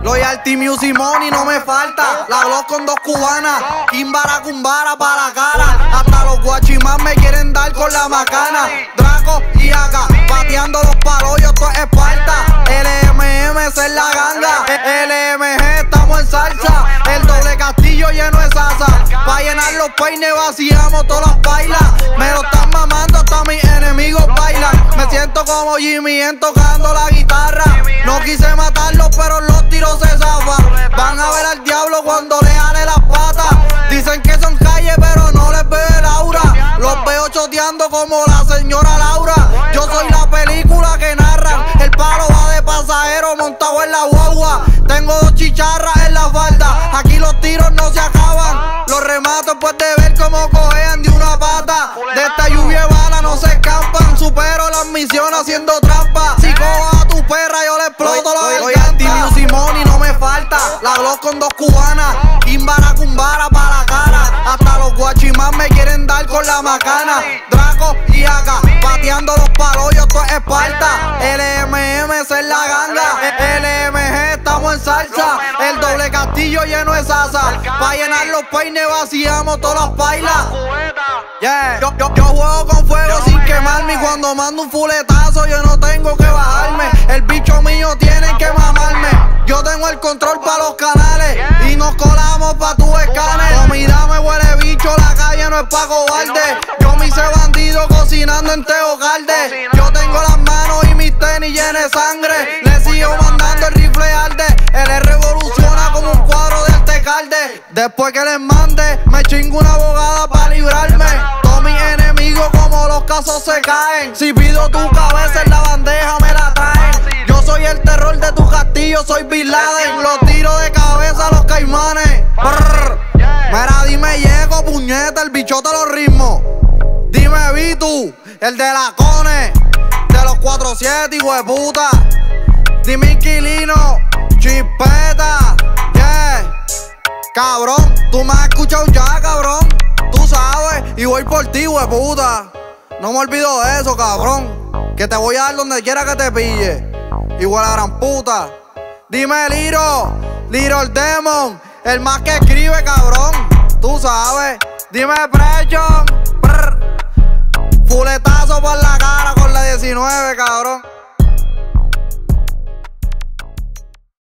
Loyalty Music Money no me falta. La Glock con 2 cubanas. Kimbara Kumbara pa' la cara. Hasta los guachimán me quieren dar con la macana. Draco y acá, pateando los palollos, esto es Esparta. LMM es la ganga. LMG estamos en salsa. El doble castillo lleno de salsa. Pa' llenar los peines vaciamos todas las bailas. Me lo están mamando hasta mis enemigos bailan. Me siento como Jimmy en tocando la guitarra. No quise matarlos pero los tiros se zafan. Van a ver al diablo cuando le jale las patas. Dicen que son calles pero no les veo el aura. Los veo choteando como la señora Laura. Yo soy la película que narran. El palo va de pasajero montado en la guagua. Tengo 2 chicharras en la falda. Aquí los tiros no se acaban. Los remato después de ver cómo cojean de una pata. De esta lluvia de bala no se escapan. Supero las misiones haciendo trampa. Si cojo a tu perra yo le exploto la garganta. Loyalty Music Money no me falta. La Glock con 2 cubanas. Kimbara Kumbara pa' la cara. Hasta los guachimán me quieren dar con la macana. Draco y acá, pateando los palollos, esto es Esparta. LMM es la ganga. LMG estamos en salsa. El doble castillo lleno de salsa. Pa' llenar los peines vaciamos todas las bailas. Yeah. Yo juego con fuego sin quemarme. Y cuando mando un fuletazo yo no tengo que bajarme. El bicho mío tienen que mamarme. Yo tengo el control pa' los canales. Y nos colamos pa' tu escáner. Comida me huele bicho, la calle no es pa' cobarde. Yo me hice bandido cocinando en Teo Calde. Yo tengo las manos y mis tenis llenos de sangre. Le sigo mandando el rifle arde. Él revoluciona como un cuadro de Altecalde. Después que les mande, me chingo una abogada pa' librarme. Todos mis enemigos como los casos se caen. Si pido tu cabeza en la bandeja me la traen. Yo soy el terror de tu castillo, soy Bin Laden. Los tiro de cabeza a los caimanes. Brr. Mira, dime Yeco, puñeta, el bichote de los ritmos. Dime Vitu, el de la Cone, de los 4-7, hijo de puta. Dime Inquilino, Chispeta, yeah. Cabrón, tú me has escuchado ya, cabrón. Tú sabes, y voy por ti, hijo de puta. No me olvido de eso, cabrón. Que te voy a dar donde quiera que te pille. Igual a gran puta. Dime Little Demon, el más que escribe, cabrón. Tú sabes. Dime Prechon, fuletazo por la cara con la 19, cabrón.